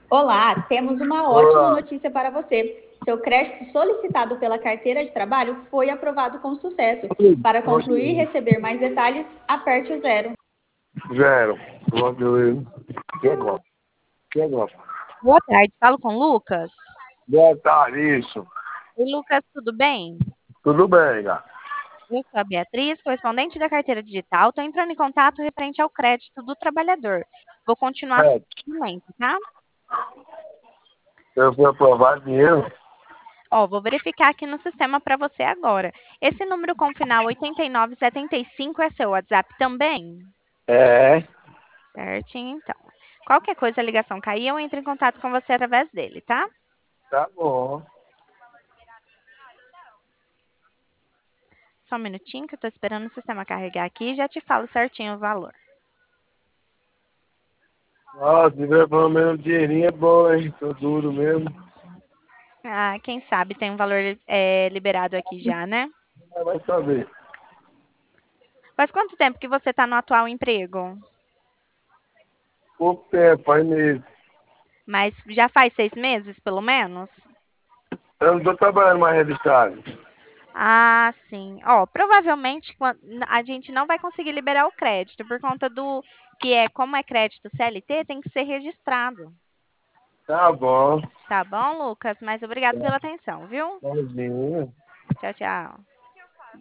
Olá, temos uma ótima Olá. notícia para você. Seu crédito solicitado pela carteira de trabalho foi aprovado com sucesso. Para concluir e receber mais detalhes, aperte o zero. Zero. Que agora? Que agora? Boa tarde, falo com o Lucas. Boa tarde, isso. Oi, Lucas, tudo bem? Tudo bem, gato? Eu sou a Beatriz, correspondente da carteira digital. Estou entrando em contato referente ao crédito do trabalhador. Vou continuar É, no momento, tá? eu fui aprovar dinheiro. Ó, vou verificar aqui no sistema para você agora. Esse número com final 8975 é seu WhatsApp também? É, Certinho, então. Qualquer coisa, a ligação cair, eu entro em contato com você através dele, tá? tá bom. Só um minutinho que eu estou esperando o sistema carregar aqui e já te falo certinho o valor. Ó, se tiver pelo menos um dinheirinho é bom, hein? Tô duro mesmo. Ah, quem sabe tem um valor liberado aqui já, né? Vai saber. Faz quanto tempo que você está no atual emprego? Pouco tempo, aí mesmo. Mas já faz 6 meses, pelo menos? Eu não tô trabalhando mais registrado. Ah, sim. Ó, provavelmente a gente não vai conseguir liberar o crédito por conta do que como é crédito CLT, tem que ser registrado. Tá bom. Tá bom, Lucas? Mas obrigado pela atenção, viu? Tchauzinho. Tchau, tchau.